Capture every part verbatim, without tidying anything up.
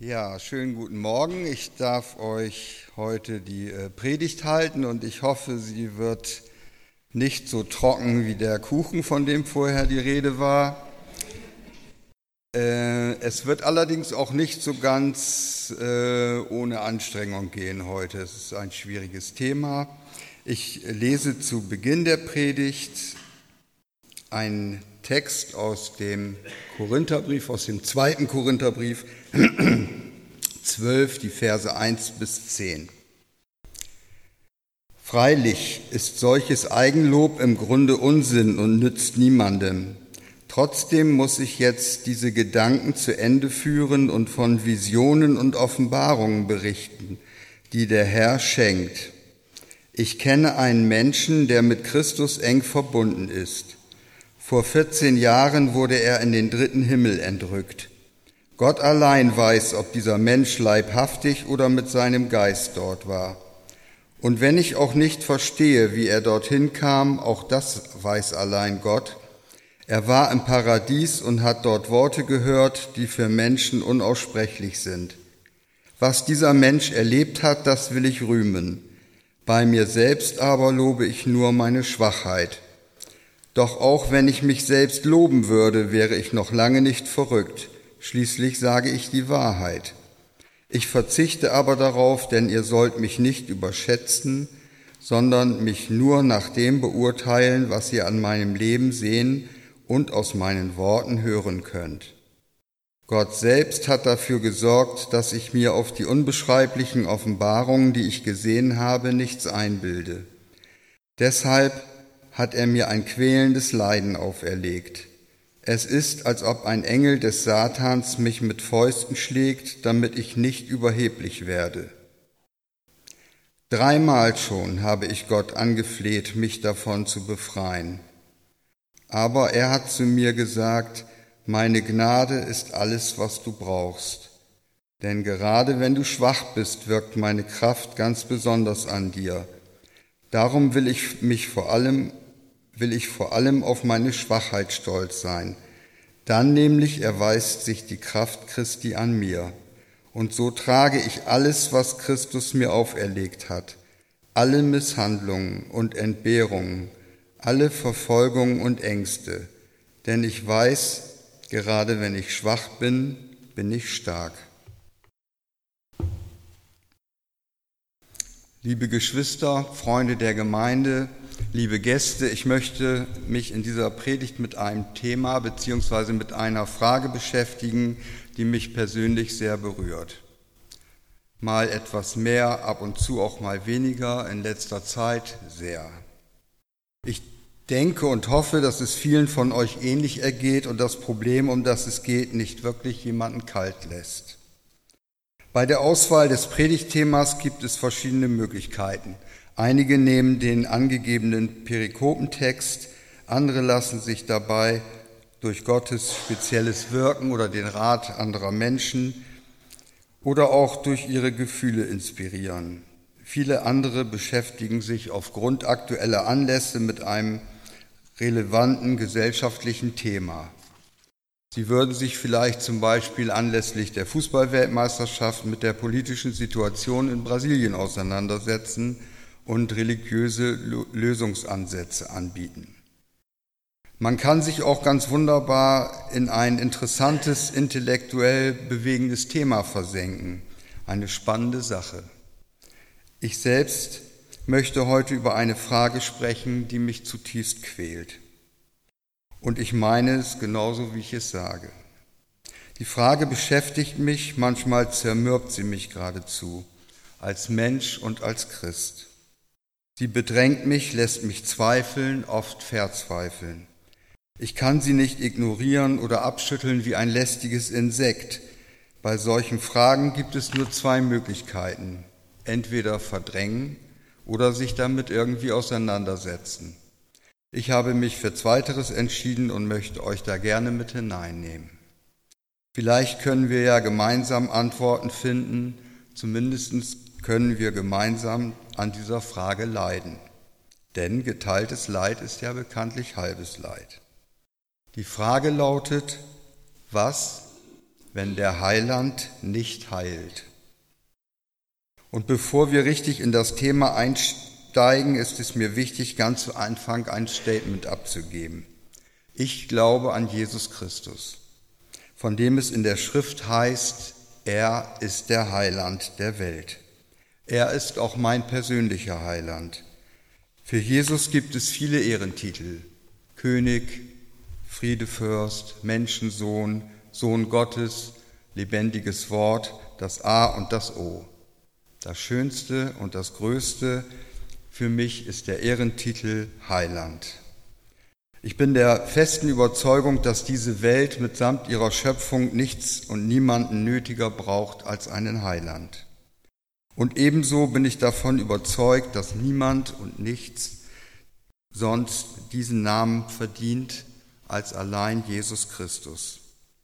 Ja, schönen guten Morgen. Ich darf euch heute die äh, Predigt halten und ich hoffe, sie wird nicht so trocken wie der Kuchen, von dem vorher die Rede war. Äh, es wird allerdings auch nicht so ganz äh, ohne Anstrengung gehen heute. Es ist ein schwieriges Thema. Ich lese zu Beginn der Predigt einen Text aus dem Korintherbrief, aus dem zweiten Korintherbrief, zwölf, die Verse eins bis zehn. Freilich ist solches Eigenlob im Grunde Unsinn und nützt niemandem. Trotzdem muss ich jetzt diese Gedanken zu Ende führen und von Visionen und Offenbarungen berichten, die der Herr schenkt. Ich kenne einen Menschen, der mit Christus eng verbunden ist. Vor vierzehn Jahren wurde er in den dritten Himmel entrückt. Gott allein weiß, ob dieser Mensch leibhaftig oder mit seinem Geist dort war. Und wenn ich auch nicht verstehe, wie er dorthin kam, auch das weiß allein Gott. Er war im Paradies und hat dort Worte gehört, die für Menschen unaussprechlich sind. Was dieser Mensch erlebt hat, das will ich rühmen. Bei mir selbst aber lobe ich nur meine Schwachheit. Doch auch wenn ich mich selbst loben würde, wäre ich noch lange nicht verrückt. Schließlich sage ich die Wahrheit. Ich verzichte aber darauf, denn ihr sollt mich nicht überschätzen, sondern mich nur nach dem beurteilen, was ihr an meinem Leben sehen und aus meinen Worten hören könnt. Gott selbst hat dafür gesorgt, dass ich mir auf die unbeschreiblichen Offenbarungen, die ich gesehen habe, nichts einbilde. Deshalb hat er mir ein quälendes Leiden auferlegt. Es ist, als ob ein Engel des Satans mich mit Fäusten schlägt, damit ich nicht überheblich werde. Dreimal schon habe ich Gott angefleht, mich davon zu befreien. Aber er hat zu mir gesagt, meine Gnade ist alles, was du brauchst. Denn gerade wenn du schwach bist, wirkt meine Kraft ganz besonders an dir. Darum will ich mich vor allem will ich vor allem auf meine Schwachheit stolz sein. Dann nämlich erweist sich die Kraft Christi an mir. Und so trage ich alles, was Christus mir auferlegt hat, alle Misshandlungen und Entbehrungen, alle Verfolgungen und Ängste. Denn ich weiß, gerade wenn ich schwach bin, bin ich stark. Liebe Geschwister, Freunde der Gemeinde, liebe Gäste, ich möchte mich in dieser Predigt mit einem Thema bzw. mit einer Frage beschäftigen, die mich persönlich sehr berührt. Mal etwas mehr, ab und zu auch mal weniger, in letzter Zeit sehr. Ich denke und hoffe, dass es vielen von euch ähnlich ergeht und das Problem, um das es geht, nicht wirklich jemanden kalt lässt. Bei der Auswahl des Predigtthemas gibt es verschiedene Möglichkeiten. Einige nehmen den angegebenen Perikopentext, andere lassen sich dabei durch Gottes spezielles Wirken oder den Rat anderer Menschen oder auch durch ihre Gefühle inspirieren. Viele andere beschäftigen sich aufgrund aktueller Anlässe mit einem relevanten gesellschaftlichen Thema. Sie würden sich vielleicht zum Beispiel anlässlich der Fußball-Weltmeisterschaft mit der politischen Situation in Brasilien auseinandersetzen und religiöse Lösungsansätze anbieten. Man kann sich auch ganz wunderbar in ein interessantes, intellektuell bewegendes Thema versenken. Eine spannende Sache. Ich selbst möchte heute über eine Frage sprechen, die mich zutiefst quält. Und ich meine es genauso, wie ich es sage. Die Frage beschäftigt mich, manchmal zermürbt sie mich geradezu, als Mensch und als Christ. Sie bedrängt mich, lässt mich zweifeln, oft verzweifeln. Ich kann sie nicht ignorieren oder abschütteln wie ein lästiges Insekt. Bei solchen Fragen gibt es nur zwei Möglichkeiten. Entweder verdrängen oder sich damit irgendwie auseinandersetzen. Ich habe mich für Zweiteres entschieden und möchte euch da gerne mit hineinnehmen. Vielleicht können wir ja gemeinsam Antworten finden, zumindest können wir gemeinsam an dieser Frage leiden. Denn geteiltes Leid ist ja bekanntlich halbes Leid. Die Frage lautet, was wenn der Heiland nicht heilt. Und bevor wir richtig in das Thema einsteigen, ist es mir wichtig, ganz zu Anfang ein Statement abzugeben. Ich glaube an Jesus Christus, von dem es in der Schrift heißt, er ist der Heiland der Welt. Er ist auch mein persönlicher Heiland. Für Jesus gibt es viele Ehrentitel: König, Friedefürst, Menschensohn, Sohn Gottes, lebendiges Wort, das A und das O. Das Schönste und das Größte für mich ist der Ehrentitel Heiland. Ich bin der festen Überzeugung, dass diese Welt mitsamt ihrer Schöpfung nichts und niemanden nötiger braucht als einen Heiland. Und ebenso bin ich davon überzeugt, dass niemand und nichts sonst diesen Namen verdient als allein Jesus Christus.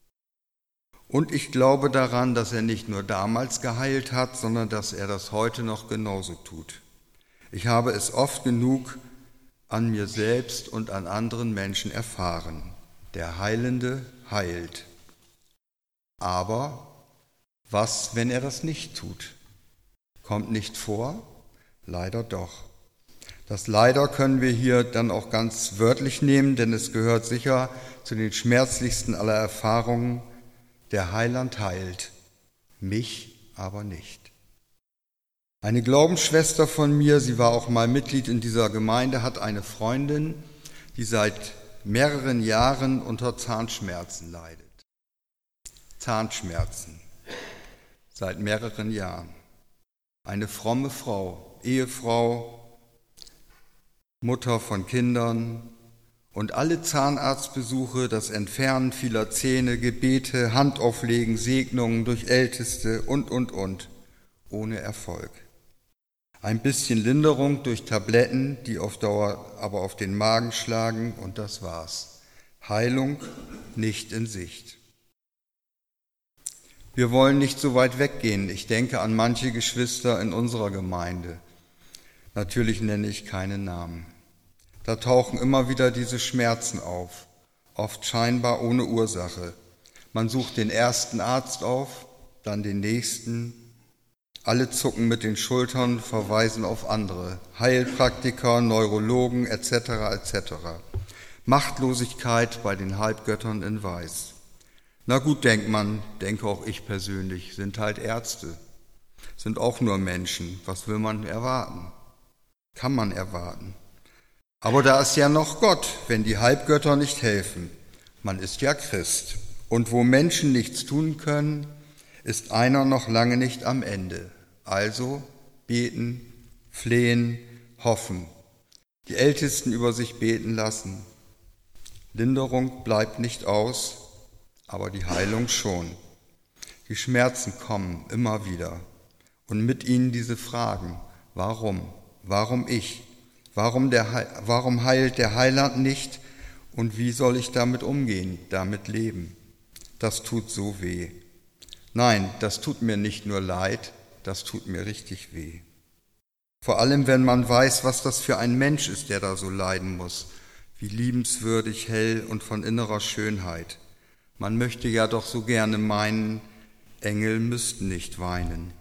Und ich glaube daran, dass er nicht nur damals geheilt hat, sondern dass er das heute noch genauso tut. Ich habe es oft genug an mir selbst und an anderen Menschen erfahren. Der Heilende heilt. Aber was, wenn er das nicht tut? Kommt nicht vor? Leider doch. Das Leider können wir hier dann auch ganz wörtlich nehmen, denn es gehört sicher zu den schmerzlichsten aller Erfahrungen. Der Heiland heilt, mich aber nicht. Eine Glaubensschwester von mir, sie war auch mal Mitglied in dieser Gemeinde, hat eine Freundin, die seit mehreren Jahren unter Zahnschmerzen leidet. Zahnschmerzen, seit mehreren Jahren. Eine fromme Frau, Ehefrau, Mutter von Kindern und alle Zahnarztbesuche, das Entfernen vieler Zähne, Gebete, Handauflegen, Segnungen durch Älteste und, und, und, ohne Erfolg. Ein bisschen Linderung durch Tabletten, die auf Dauer aber auf den Magen schlagen, und das war's. Heilung nicht in Sicht. Wir wollen nicht so weit weggehen. Ich denke an manche Geschwister in unserer Gemeinde. Natürlich nenne ich keine Namen. Da tauchen immer wieder diese Schmerzen auf, oft scheinbar ohne Ursache. Man sucht den ersten Arzt auf, dann den nächsten. Alle zucken mit den Schultern, verweisen auf andere, Heilpraktiker, Neurologen et cetera et cetera. Machtlosigkeit bei den Halbgöttern in Weiß. Na gut, denkt man, denke auch ich persönlich, sind halt Ärzte, sind auch nur Menschen. Was will man erwarten? Kann man erwarten. Aber da ist ja noch Gott, wenn die Halbgötter nicht helfen. Man ist ja Christ. Und wo Menschen nichts tun können, ist einer noch lange nicht am Ende. Also beten, flehen, hoffen. Die Ältesten über sich beten lassen. Linderung bleibt nicht aus, aber die Heilung schon. Die Schmerzen kommen immer wieder. Und mit ihnen diese Fragen. Warum? Warum ich? Warum, der, warum heilt der Heiland nicht? Und wie soll ich damit umgehen, damit leben? Das tut so weh. Nein, das tut mir nicht nur leid, das tut mir richtig weh. Vor allem, wenn man weiß, was das für ein Mensch ist, der da so leiden muss. Wie liebenswürdig, hell und von innerer Schönheit. Man möchte ja doch so gerne meinen, Engel müssten nicht weinen.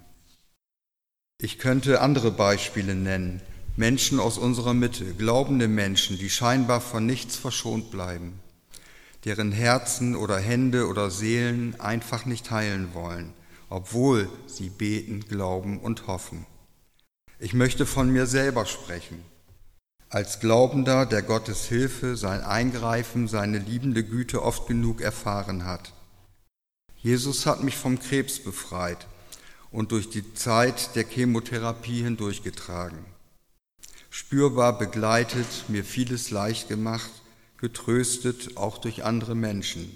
Ich könnte andere Beispiele nennen. Menschen aus unserer Mitte, glaubende Menschen, die scheinbar von nichts verschont bleiben, deren Herzen oder Hände oder Seelen einfach nicht heilen wollen, obwohl sie beten, glauben und hoffen. Ich möchte von mir selber sprechen. Als Glaubender, der Gottes Hilfe, sein Eingreifen, seine liebende Güte oft genug erfahren hat. Jesus hat mich vom Krebs befreit und durch die Zeit der Chemotherapie hindurchgetragen. Spürbar begleitet, mir vieles leicht gemacht, getröstet, auch durch andere Menschen.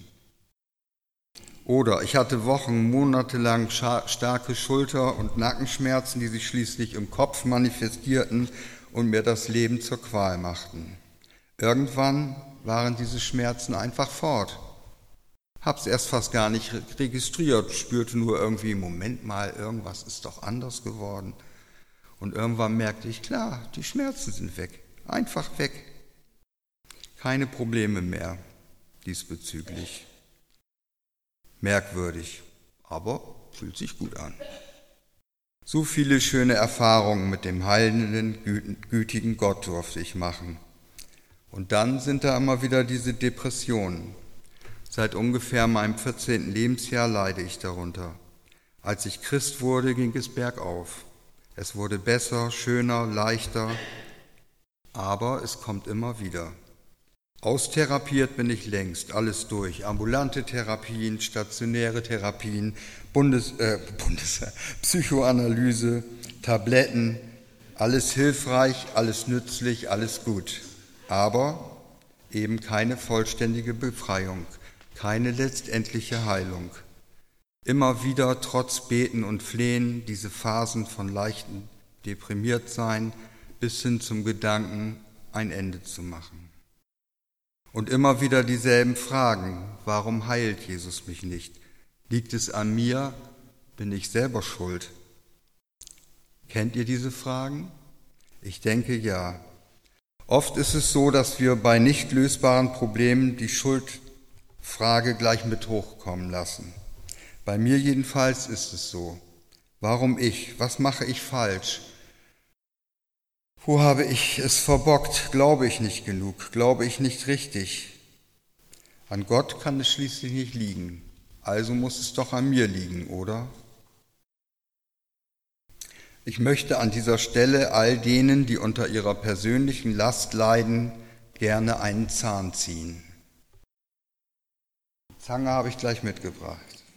Oder ich hatte Wochen, Monate lang starke Schulter- und Nackenschmerzen, die sich schließlich im Kopf manifestierten und mir das Leben zur Qual machten. Irgendwann waren diese Schmerzen einfach fort. Hab's erst fast gar nicht registriert, spürte nur irgendwie, Moment mal, irgendwas ist doch anders geworden. Und irgendwann merkte ich, klar, die Schmerzen sind weg, einfach weg. Keine Probleme mehr diesbezüglich. Merkwürdig, aber fühlt sich gut an. So viele schöne Erfahrungen mit dem heilenden, gütigen Gott durfte ich machen. Und dann sind da immer wieder diese Depressionen. Seit ungefähr meinem vierzehnten Lebensjahr leide ich darunter. Als ich Christ wurde, ging es bergauf. Es wurde besser, schöner, leichter, aber es kommt immer wieder. Austherapiert bin ich längst, alles durch. Ambulante Therapien, stationäre Therapien, Bundes, äh, Bundes, Psychoanalyse, Tabletten, alles hilfreich, alles nützlich, alles gut. Aber eben keine vollständige Befreiung, keine letztendliche Heilung. Immer wieder trotz Beten und Flehen diese Phasen von leichten Deprimiertsein bis hin zum Gedanken, ein Ende zu machen. Und immer wieder dieselben Fragen. Warum heilt Jesus mich nicht? Liegt es an mir? Bin ich selber schuld? Kennt ihr diese Fragen? Ich denke ja. Oft ist es so, dass wir bei nicht lösbaren Problemen die Schuldfrage gleich mit hochkommen lassen. Bei mir jedenfalls ist es so. Warum ich? Was mache ich falsch? Wo habe ich es verbockt? Glaube ich nicht genug? Glaube ich nicht richtig? An Gott kann es schließlich nicht liegen. Also muss es doch an mir liegen, oder? Ich möchte an dieser Stelle all denen, die unter ihrer persönlichen Last leiden, gerne einen Zahn ziehen. Die Zange habe ich gleich mitgebracht.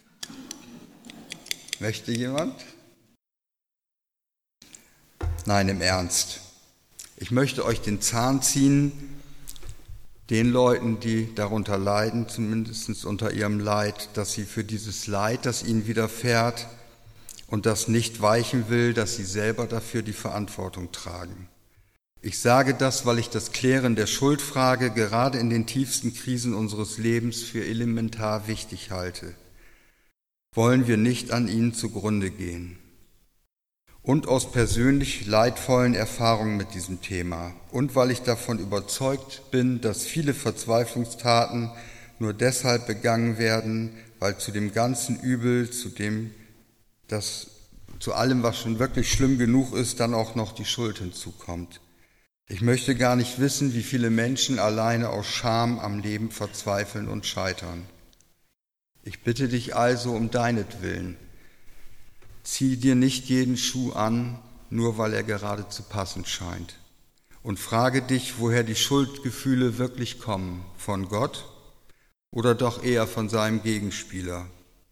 Möchte jemand? Nein, im Ernst. Ich möchte euch den Zahn ziehen, den Leuten, die darunter leiden, zumindest unter ihrem Leid, dass sie für dieses Leid, das ihnen widerfährt und das nicht weichen will, dass sie selber dafür die Verantwortung tragen. Ich sage das, weil ich das Klären der Schuldfrage gerade in den tiefsten Krisen unseres Lebens für elementar wichtig halte. Wollen wir nicht an ihnen zugrunde gehen. Und aus persönlich leidvollen Erfahrungen mit diesem Thema und weil ich davon überzeugt bin, dass viele Verzweiflungstaten nur deshalb begangen werden, weil zu dem ganzen Übel, zu dem, das, zu allem, was schon wirklich schlimm genug ist, dann auch noch die Schuld hinzukommt. Ich möchte gar nicht wissen, wie viele Menschen alleine aus Scham am Leben verzweifeln und scheitern. Ich bitte dich also um deinetwillen, zieh dir nicht jeden Schuh an, nur weil er gerade zu passend scheint. Und frage dich, woher die Schuldgefühle wirklich kommen, von Gott oder doch eher von seinem Gegenspieler.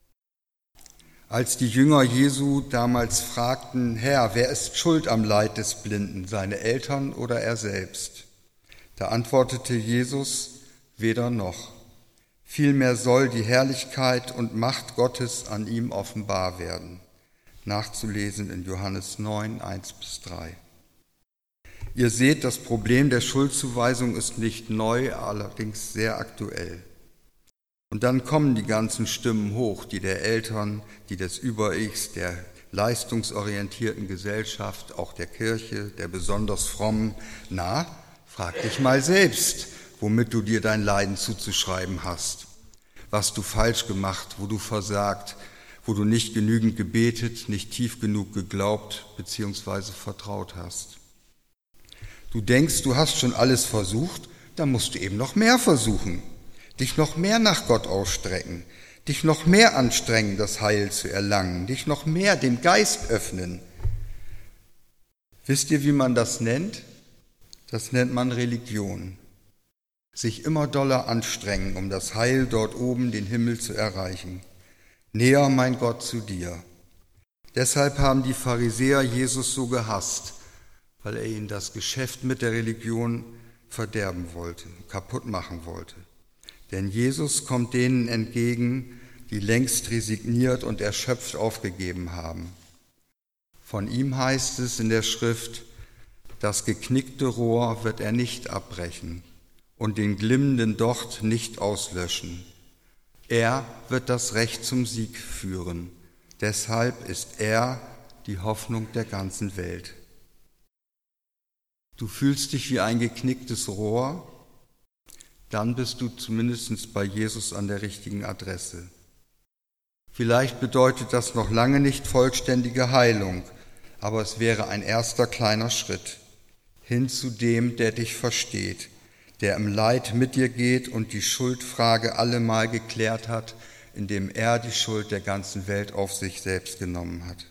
Als die Jünger Jesu damals fragten, Herr, wer ist schuld am Leid des Blinden, seine Eltern oder er selbst? Da antwortete Jesus, weder noch. Vielmehr soll die Herrlichkeit und Macht Gottes an ihm offenbar werden. Nachzulesen in Johannes neun, eins bis drei. Ihr seht, das Problem der Schuldzuweisung ist nicht neu, allerdings sehr aktuell. Und dann kommen die ganzen Stimmen hoch, die der Eltern, die des Über-Ichs, der leistungsorientierten Gesellschaft, auch der Kirche, der besonders frommen. Na, frag dich mal selbst, womit du dir dein Leiden zuzuschreiben hast, was du falsch gemacht, wo du versagt, wo du nicht genügend gebetet, nicht tief genug geglaubt bzw. vertraut hast. Du denkst, du hast schon alles versucht, dann musst du eben noch mehr versuchen, dich noch mehr nach Gott ausstrecken, dich noch mehr anstrengen, das Heil zu erlangen, dich noch mehr dem Geist öffnen. Wisst ihr, wie man das nennt? Das nennt man Religion. Sich immer doller anstrengen, um das Heil dort oben, den Himmel zu erreichen. Näher, mein Gott, zu dir. Deshalb haben die Pharisäer Jesus so gehasst, weil er ihnen das Geschäft mit der Religion verderben wollte, kaputt machen wollte. Denn Jesus kommt denen entgegen, die längst resigniert und erschöpft aufgegeben haben. Von ihm heißt es in der Schrift, das geknickte Rohr wird er nicht abbrechen und den glimmenden Docht nicht auslöschen. Er wird das Recht zum Sieg führen. Deshalb ist er die Hoffnung der ganzen Welt. Du fühlst dich wie ein geknicktes Rohr, dann bist du zumindest bei Jesus an der richtigen Adresse. Vielleicht bedeutet das noch lange nicht vollständige Heilung, aber es wäre ein erster kleiner Schritt hin zu dem, der dich versteht, der im Leid mit dir geht und die Schuldfrage allemal geklärt hat, indem er die Schuld der ganzen Welt auf sich selbst genommen hat.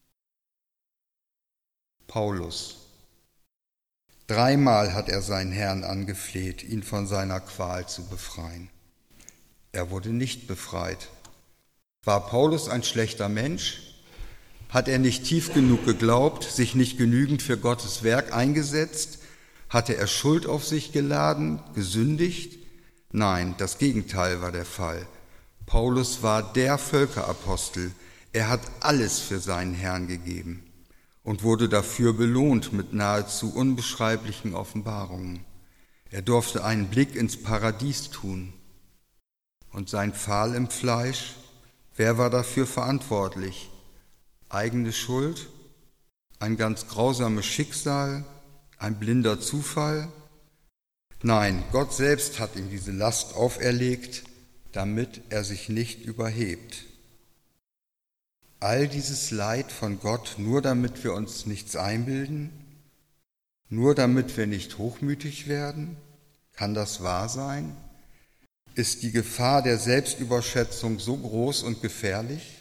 Paulus. Dreimal hat er seinen Herrn angefleht, ihn von seiner Qual zu befreien. Er wurde nicht befreit. War Paulus ein schlechter Mensch? Hat er nicht tief genug geglaubt, sich nicht genügend für Gottes Werk eingesetzt? Hatte er Schuld auf sich geladen, gesündigt? Nein, das Gegenteil war der Fall. Paulus war der Völkerapostel. Er hat alles für seinen Herrn gegeben und wurde dafür belohnt mit nahezu unbeschreiblichen Offenbarungen. Er durfte einen Blick ins Paradies tun. Und sein Pfahl im Fleisch, wer war dafür verantwortlich? Eigene Schuld? Ein ganz grausames Schicksal? Ein blinder Zufall? Nein, Gott selbst hat ihm diese Last auferlegt, damit er sich nicht überhebt. All dieses Leid von Gott, nur damit wir uns nichts einbilden, nur damit wir nicht hochmütig werden? Kann das wahr sein? Ist die Gefahr der Selbstüberschätzung so groß und gefährlich?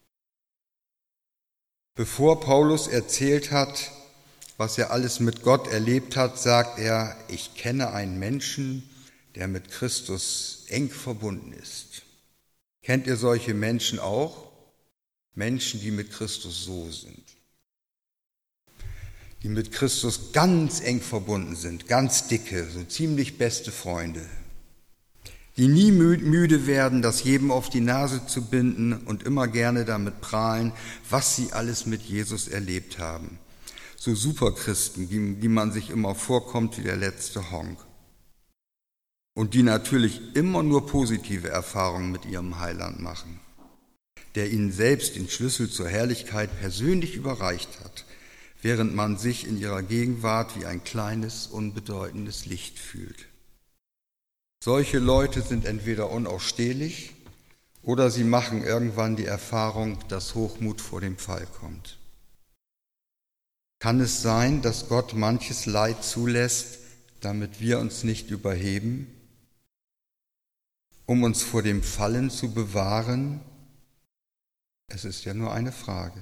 Bevor Paulus erzählt hat, was er alles mit Gott erlebt hat, sagt er, ich kenne einen Menschen, der mit Christus eng verbunden ist. Kennt ihr solche Menschen auch? Menschen, die mit Christus so sind. Die mit Christus ganz eng verbunden sind, ganz dicke, so ziemlich beste Freunde. Die nie müde werden, das jedem auf die Nase zu binden und immer gerne damit prahlen, was sie alles mit Jesus erlebt haben. So Superchristen, die, die man sich immer vorkommt wie der letzte Honk. Und die natürlich immer nur positive Erfahrungen mit ihrem Heiland machen, der ihnen selbst den Schlüssel zur Herrlichkeit persönlich überreicht hat, während man sich in ihrer Gegenwart wie ein kleines, unbedeutendes Licht fühlt. Solche Leute sind entweder unausstehlich oder sie machen irgendwann die Erfahrung, dass Hochmut vor dem Fall kommt. Kann es sein, dass Gott manches Leid zulässt, damit wir uns nicht überheben, um uns vor dem Fallen zu bewahren? Es ist ja nur eine Frage.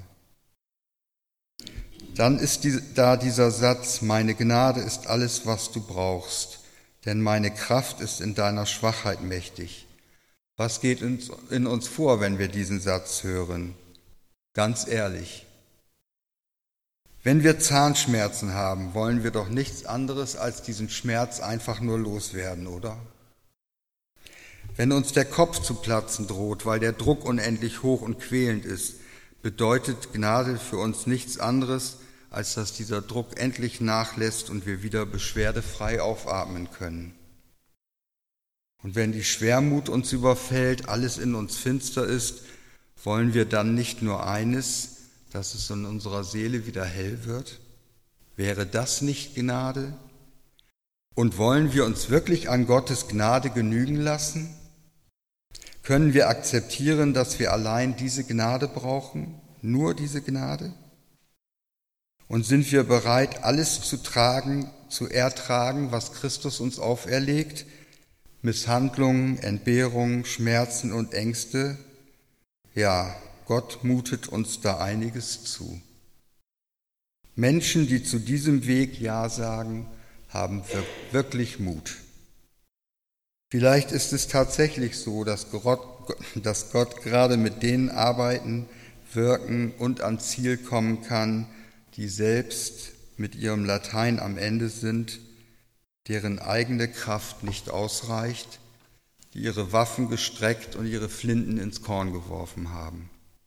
Dann ist die, da dieser Satz, meine Gnade ist alles, was du brauchst, denn meine Kraft ist in deiner Schwachheit mächtig. Was geht in uns vor, wenn wir diesen Satz hören? Ganz ehrlich. Wenn wir Zahnschmerzen haben, wollen wir doch nichts anderes als diesen Schmerz einfach nur loswerden, oder? Wenn uns der Kopf zu platzen droht, weil der Druck unendlich hoch und quälend ist, bedeutet Gnade für uns nichts anderes, als dass dieser Druck endlich nachlässt und wir wieder beschwerdefrei aufatmen können. Und wenn die Schwermut uns überfällt, alles in uns finster ist, wollen wir dann nicht nur eines, dass es in unserer Seele wieder hell wird? Wäre das nicht Gnade? Und wollen wir uns wirklich an Gottes Gnade genügen lassen? Können wir akzeptieren, dass wir allein diese Gnade brauchen, nur diese Gnade? Und sind wir bereit, alles zu tragen, zu ertragen, was Christus uns auferlegt? Misshandlungen, Entbehrungen, Schmerzen und Ängste? Ja, Gott mutet uns da einiges zu. Menschen, die zu diesem Weg Ja sagen, haben wirklich Mut. Vielleicht ist es tatsächlich so, dass Gott, dass Gott gerade mit denen arbeiten, wirken und ans Ziel kommen kann, die selbst mit ihrem Latein am Ende sind, deren eigene Kraft nicht ausreicht, die ihre Waffen gestreckt und ihre Flinten ins Korn geworfen haben.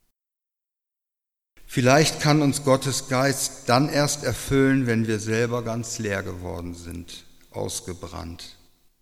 Vielleicht kann uns Gottes Geist dann erst erfüllen, wenn wir selber ganz leer geworden sind, ausgebrannt.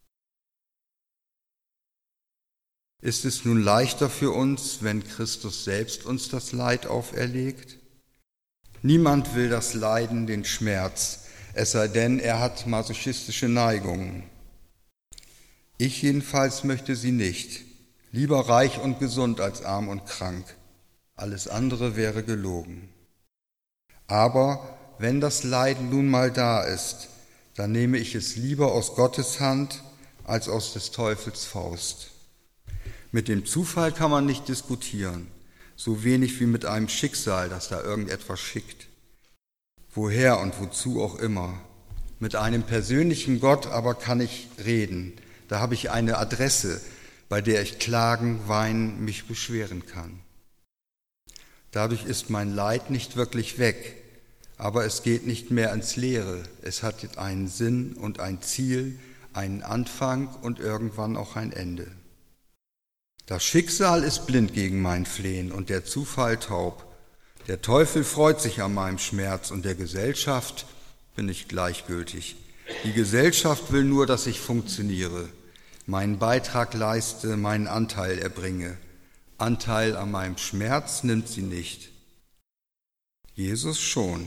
Ist es nun leichter für uns, wenn Christus selbst uns das Leid auferlegt? Niemand will das Leiden, den Schmerz, es sei denn, er hat masochistische Neigungen. Ich jedenfalls möchte sie nicht. Lieber reich und gesund als arm und krank. Alles andere wäre gelogen. Aber wenn das Leiden nun mal da ist, dann nehme ich es lieber aus Gottes Hand als aus des Teufels Faust. Mit dem Zufall kann man nicht diskutieren, so wenig wie mit einem Schicksal, das da irgendetwas schickt. Woher und wozu auch immer. Mit einem persönlichen Gott aber kann ich reden. Da habe ich eine Adresse, bei der ich klagen, weinen, mich beschweren kann. Dadurch ist mein Leid nicht wirklich weg, aber es geht nicht mehr ins Leere. Es hat einen Sinn und ein Ziel, einen Anfang und irgendwann auch ein Ende. Das Schicksal ist blind gegen mein Flehen und der Zufall taub. Der Teufel freut sich an meinem Schmerz und der Gesellschaft bin ich gleichgültig. Die Gesellschaft will nur, dass ich funktioniere, meinen Beitrag leiste, meinen Anteil erbringe. Anteil an meinem Schmerz nimmt sie nicht. Jesus schon.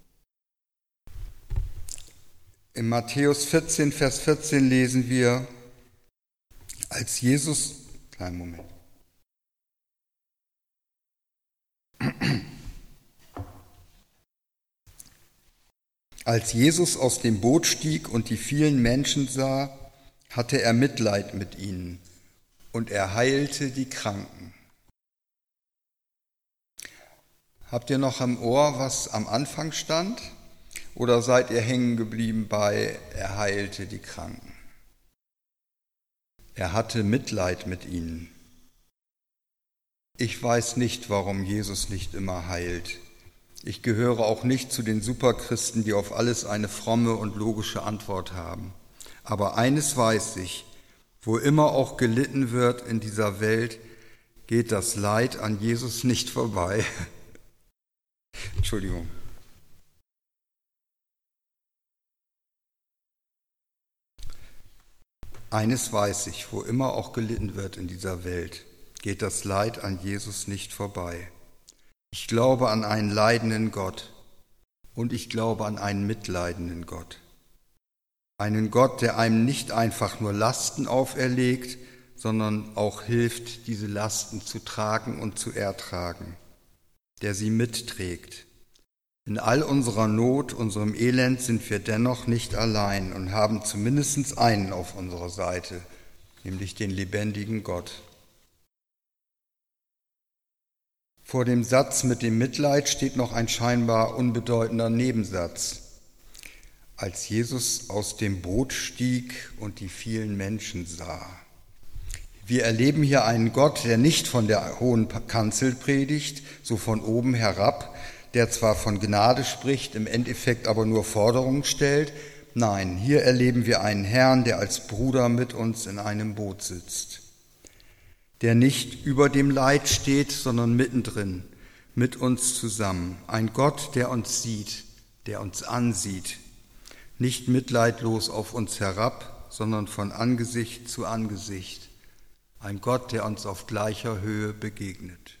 In Matthäus vierzehn, Vers vierzehn lesen wir, als Jesus, kleinen Moment, als Jesus aus dem Boot stieg und die vielen Menschen sah, hatte er Mitleid mit ihnen und er heilte die Kranken. Habt ihr noch im Ohr, was am Anfang stand? Oder seid ihr hängen geblieben bei, er heilte die Kranken? Er hatte Mitleid mit ihnen. Ich weiß nicht, warum Jesus nicht immer heilt. Ich gehöre auch nicht zu den Superchristen, die auf alles eine fromme und logische Antwort haben. Aber eines weiß ich, wo immer auch gelitten wird in dieser Welt, geht das Leid an Jesus nicht vorbei. Entschuldigung. Eines weiß ich, wo immer auch gelitten wird in dieser Welt, geht das Leid an Jesus nicht vorbei. Ich glaube an einen leidenden Gott und ich glaube an einen mitleidenden Gott. Einen Gott, der einem nicht einfach nur Lasten auferlegt, sondern auch hilft, diese Lasten zu tragen und zu ertragen, der sie mitträgt. In all unserer Not, unserem Elend sind wir dennoch nicht allein und haben zumindest einen auf unserer Seite, nämlich den lebendigen Gott. Vor dem Satz mit dem Mitleid steht noch ein scheinbar unbedeutender Nebensatz. Als Jesus aus dem Boot stieg und die vielen Menschen sah. Wir erleben hier einen Gott, der nicht von der hohen Kanzel predigt, so von oben herab, der zwar von Gnade spricht, im Endeffekt aber nur Forderungen stellt. Nein, hier erleben wir einen Herrn, der als Bruder mit uns in einem Boot sitzt, der nicht über dem Leid steht, sondern mittendrin, mit uns zusammen. Ein Gott, der uns sieht, der uns ansieht, nicht mitleidlos auf uns herab, sondern von Angesicht zu Angesicht. Ein Gott, der uns auf gleicher Höhe begegnet.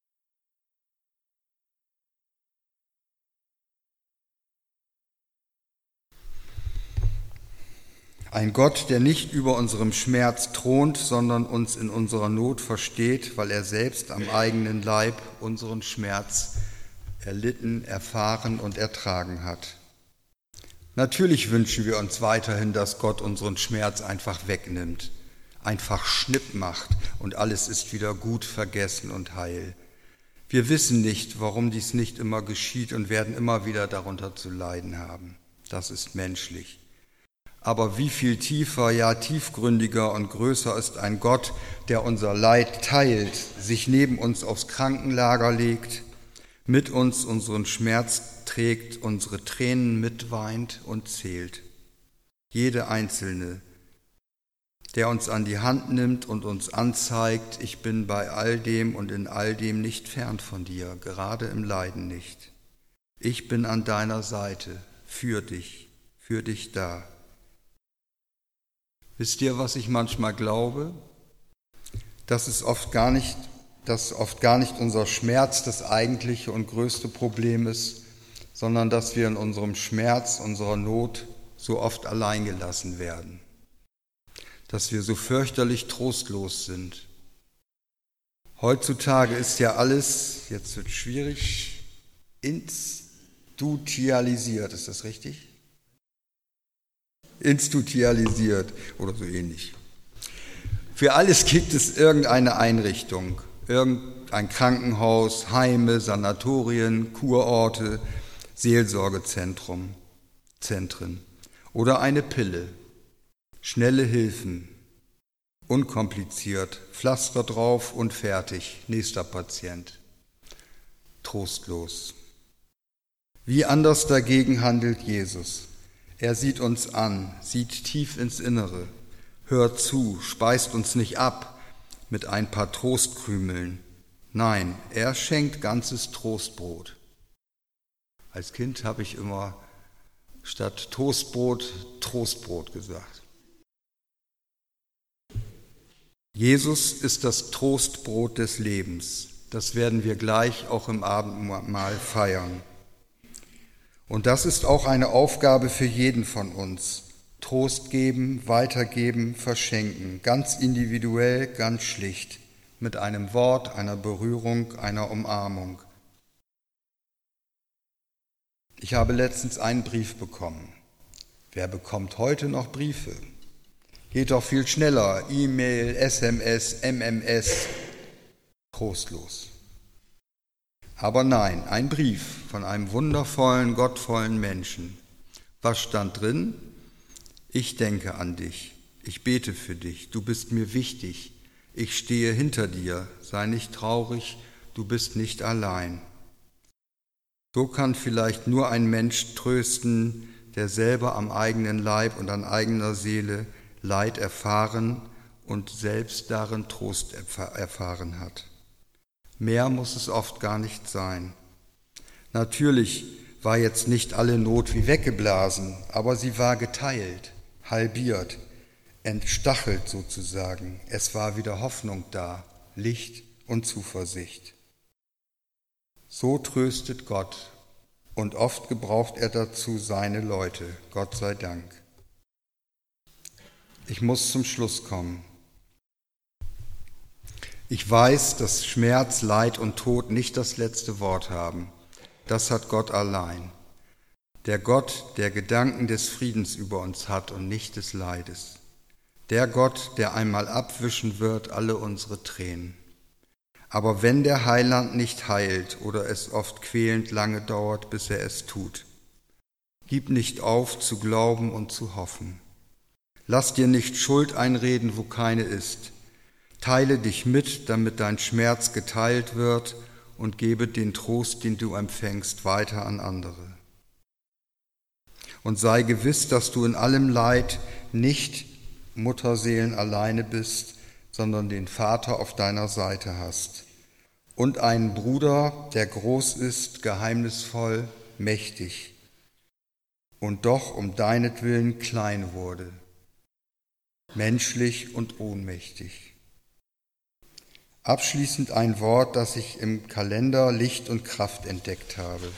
Ein Gott, der nicht über unserem Schmerz thront, sondern uns in unserer Not versteht, weil er selbst am eigenen Leib unseren Schmerz erlitten, erfahren und ertragen hat. Natürlich wünschen wir uns weiterhin, dass Gott unseren Schmerz einfach wegnimmt, einfach Schnipp macht und alles ist wieder gut, vergessen und heil. Wir wissen nicht, warum dies nicht immer geschieht und werden immer wieder darunter zu leiden haben. Das ist menschlich. Aber wie viel tiefer, ja tiefgründiger und größer ist ein Gott, der unser Leid teilt, sich neben uns aufs Krankenlager legt, mit uns unseren Schmerz trägt, unsere Tränen mitweint und zählt. Jede einzelne, der uns an die Hand nimmt und uns anzeigt, ich bin bei all dem und in all dem nicht fern von dir, gerade im Leiden nicht. Ich bin an deiner Seite, für dich, für dich da. Wisst ihr, was ich manchmal glaube? Dass es oft gar nicht, dass oft gar nicht unser Schmerz das eigentliche und größte Problem ist, sondern dass wir in unserem Schmerz, unserer Not so oft allein gelassen werden. Dass wir so fürchterlich trostlos sind. Heutzutage ist ja alles, jetzt wird es schwierig, institutionalisiert, ist das richtig? Institutionalisiert oder so ähnlich. Für alles gibt es irgendeine Einrichtung, irgendein Krankenhaus, Heime, Sanatorien, Kurorte, Seelsorgezentrum, Zentren oder eine Pille, schnelle Hilfen, unkompliziert, Pflaster drauf und fertig, nächster Patient. Trostlos. Wie anders dagegen handelt Jesus. Er sieht uns an, sieht tief ins Innere, hört zu, speist uns nicht ab mit ein paar Trostkrümeln. Nein, er schenkt ganzes Trostbrot. Als Kind habe ich immer statt Toastbrot Trostbrot gesagt. Jesus ist das Trostbrot des Lebens. Das werden wir gleich auch im Abendmahl feiern. Und das ist auch eine Aufgabe für jeden von uns. Trost geben, weitergeben, verschenken, ganz individuell, ganz schlicht, mit einem Wort, einer Berührung, einer Umarmung. Ich habe letztens einen Brief bekommen. Wer bekommt heute noch Briefe? Geht doch viel schneller. E-Mail, S M S, M M S. Trostlos. Aber nein, ein Brief von einem wundervollen, gottvollen Menschen. Was stand drin? Ich denke an dich. Ich bete für dich. Du bist mir wichtig. Ich stehe hinter dir. Sei nicht traurig. Du bist nicht allein. So kann vielleicht nur ein Mensch trösten, der selber am eigenen Leib und an eigener Seele Leid erfahren und selbst darin Trost erfahren hat. Mehr muss es oft gar nicht sein. Natürlich war jetzt nicht alle Not wie weggeblasen, aber sie war geteilt, halbiert, entstachelt sozusagen. Es war wieder Hoffnung da, Licht und Zuversicht. So tröstet Gott und oft gebraucht er dazu seine Leute, Gott sei Dank. Ich muss zum Schluss kommen. Ich weiß, dass Schmerz, Leid und Tod nicht das letzte Wort haben. Das hat Gott allein. Der Gott, der Gedanken des Friedens über uns hat und nicht des Leides. Der Gott, der einmal abwischen wird alle unsere Tränen. Aber wenn der Heiland nicht heilt oder es oft quälend lange dauert, bis er es tut, gib nicht auf zu glauben und zu hoffen. Lass dir nicht Schuld einreden, wo keine ist. Teile dich mit, damit dein Schmerz geteilt wird und gebe den Trost, den du empfängst, weiter an andere. Und sei gewiss, dass du in allem Leid nicht Mutterseelen alleine bist, sondern den Vater auf deiner Seite hast. Und einen Bruder, der groß ist, geheimnisvoll, mächtig und doch um deinetwillen klein wurde, menschlich und ohnmächtig. Abschließend ein Wort, das ich im Kalender Licht und Kraft entdeckt habe.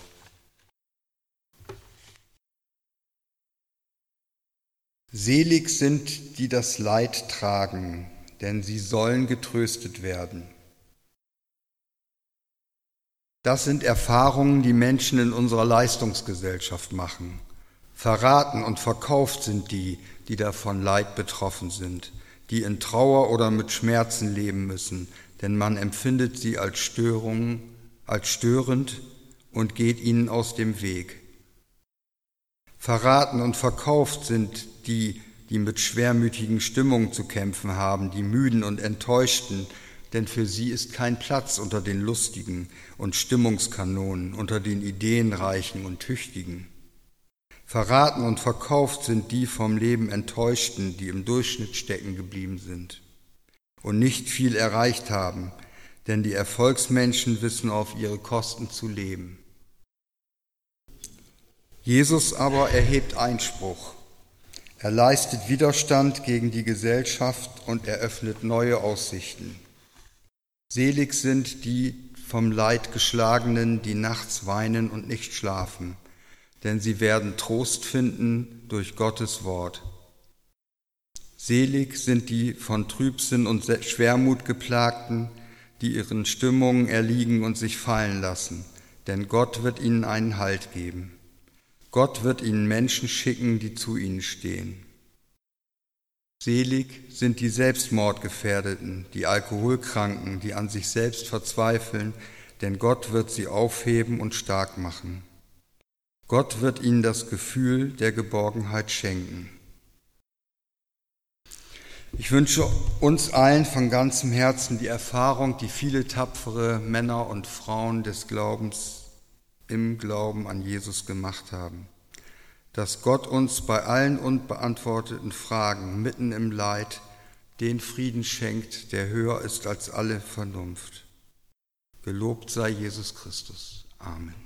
Selig sind, die das Leid tragen, denn sie sollen getröstet werden. Das sind Erfahrungen, die Menschen in unserer Leistungsgesellschaft machen. Verraten und verkauft sind die, die davon Leid betroffen sind, die in Trauer oder mit Schmerzen leben müssen, denn man empfindet sie als Störung, als störend und geht ihnen aus dem Weg. Verraten und verkauft sind die, die mit schwermütigen Stimmungen zu kämpfen haben, die Müden und Enttäuschten, denn für sie ist kein Platz unter den Lustigen und Stimmungskanonen, unter den Ideenreichen und Tüchtigen. Verraten und verkauft sind die vom Leben Enttäuschten, die im Durchschnitt stecken geblieben sind und nicht viel erreicht haben, denn die Erfolgsmenschen wissen auf ihre Kosten zu leben. Jesus aber erhebt Einspruch. Er leistet Widerstand gegen die Gesellschaft und eröffnet neue Aussichten. Selig sind die vom Leid Geschlagenen, die nachts weinen und nicht schlafen, denn sie werden Trost finden durch Gottes Wort. Selig sind die von Trübsinn und Schwermut geplagten, die ihren Stimmungen erliegen und sich fallen lassen, denn Gott wird ihnen einen Halt geben. Gott wird ihnen Menschen schicken, die zu ihnen stehen. Selig sind die Selbstmordgefährdeten, die Alkoholkranken, die an sich selbst verzweifeln, denn Gott wird sie aufheben und stark machen. Gott wird ihnen das Gefühl der Geborgenheit schenken. Ich wünsche uns allen von ganzem Herzen die Erfahrung, die viele tapfere Männer und Frauen des Glaubens im Glauben an Jesus gemacht haben, dass Gott uns bei allen unbeantworteten Fragen mitten im Leid den Frieden schenkt, der höher ist als alle Vernunft. Gelobt sei Jesus Christus. Amen.